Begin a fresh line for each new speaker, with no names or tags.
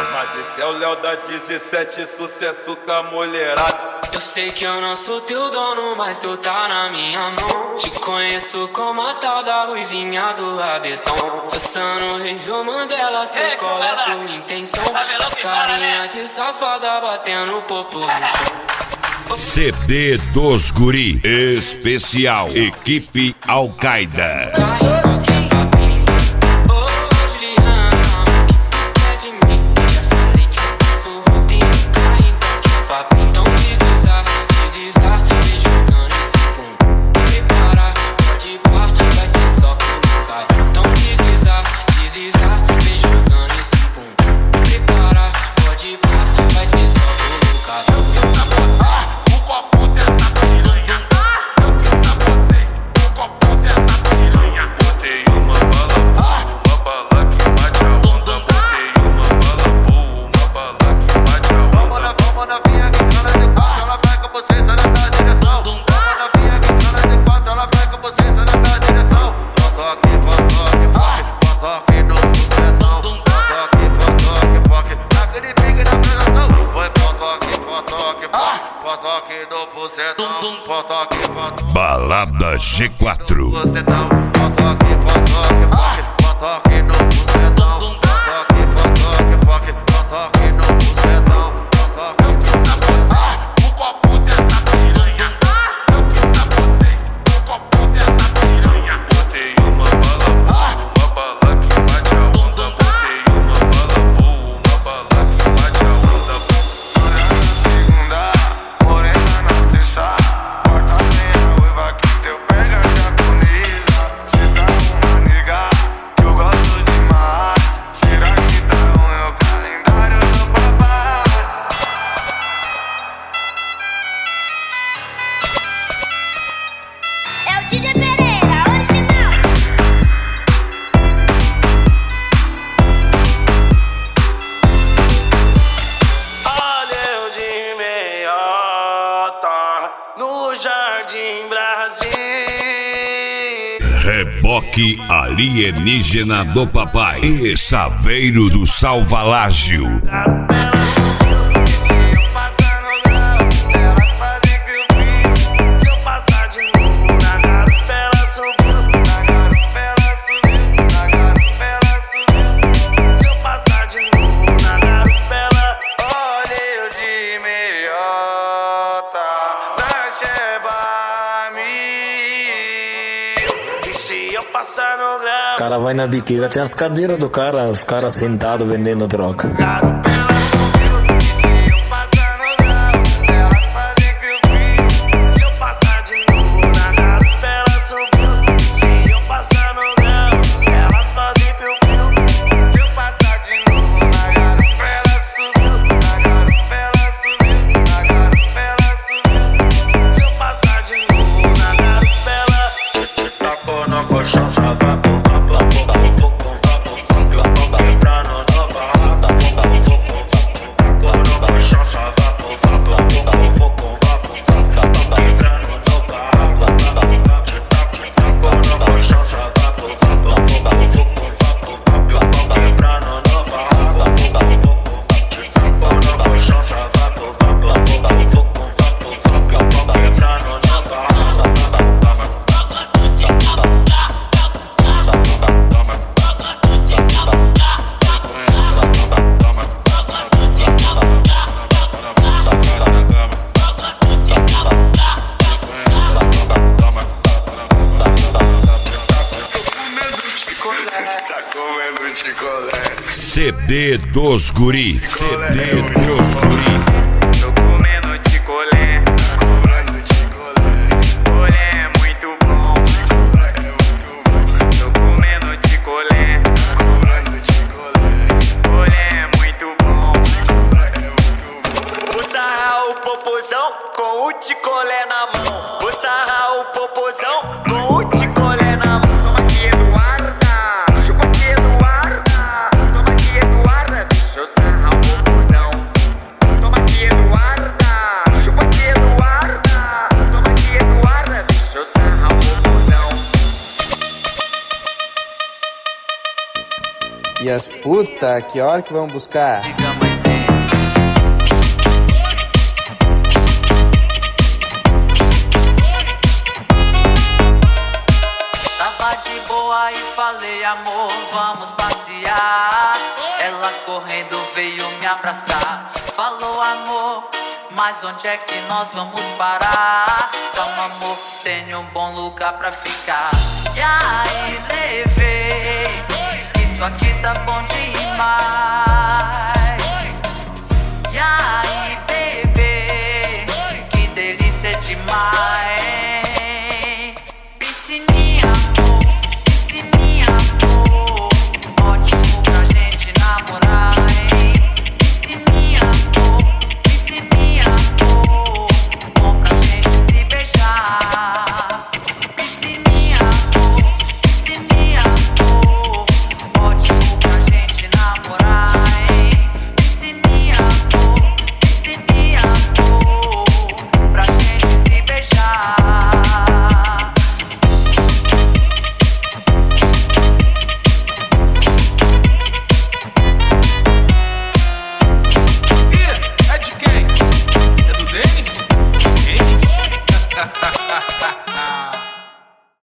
Mas esse é o Léo da 17, sucesso com a mulherada.
Eu sei que eu não sou teu dono, mas tu tá na minha mão. Te conheço como a tal da ruivinha do rabetão. Passando Review Mandela, sei qual é tua intenção. As carinha de safada batendo popo no chão.
CD dos Guri, especial Equipe Al-Qaeda. Balada G4. Reboque alienígena do papai e Saveiro do Salvalágio.
O cara vai na biqueira, tem as cadeiras do cara, os caras sentados vendendo droga.
CD dos Guri. CD dos Guri.
Tô comendo ticolé. Olé é muito bom. Tô comendo ticolé. Olé é muito bom.
Vou sarrar o popozão com o ticolé na mão. Vou sarrar o popozão com o ticolé na mão.
Toma aqui, Eduarda. Chupa aqui, Eduarda. Toma aqui, Eduarda. Deixa eu sarrar o popozão. Toma aqui, Eduarda.
Puta, que hora que vamos buscar?
Diga, mãe, tem. Tava de boa e falei, amor, vamos passear. Ela correndo veio me abraçar. Falou, amor, mas onde é que nós vamos parar? Calma, amor, tenho um bom lugar pra ficar. E aí levei, isso aqui tá bom demais.